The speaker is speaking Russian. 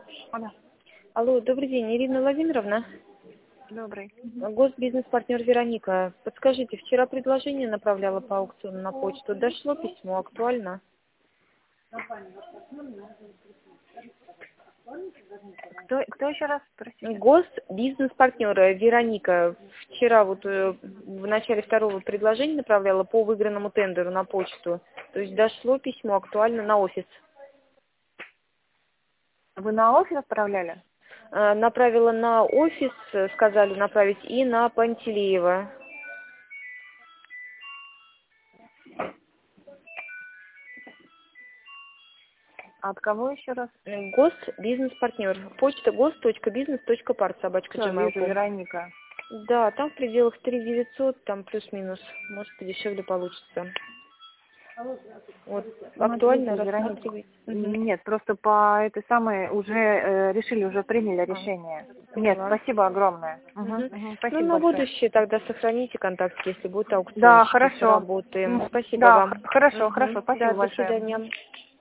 Алло. Алло, добрый день, Ирина Владимировна. Добрый. Госбизнес-партнер Вероника. Подскажите, вчера предложение направляла по аукциону на почту. Дошло письмо, актуально? Кто еще раз, простите? Госбизнес-партнер Вероника. Вчера вот в начале второго предложения направляла по выигранному тендеру на почту. То есть дошло письмо, актуально, на офис. Вы на офис отправляли? Направила на офис, сказали направить, и на Пантелеева. А от кого еще раз? Госбизнес-партнер. Почта gos.business.part, Все, вижу, @gmail.com. Вероника. Да, там в пределах 3900, там плюс-минус. Может, подешевле получится. Вот. Актуально Смотрите, Вероника. рассматривать. Нет, просто по этой самой уже решили, уже приняли решение. Нет, Поняла. спасибо огромное. Ну, Спасибо на большое. будущее тогда сохраните контакт, если будет аукцион. Да, хорошо. Работаем. Спасибо Да, вам. хорошо, хорошо, Да, спасибо до большое. свидания.